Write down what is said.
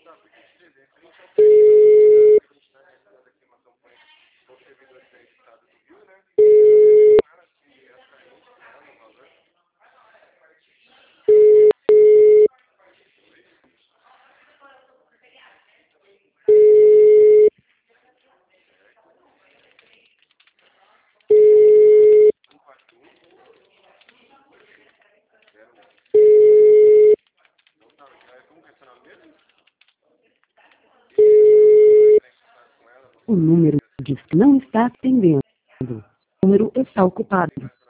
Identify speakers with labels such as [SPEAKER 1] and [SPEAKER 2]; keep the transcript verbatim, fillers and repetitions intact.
[SPEAKER 1] O número diz que não está atendendo. O número está ocupado.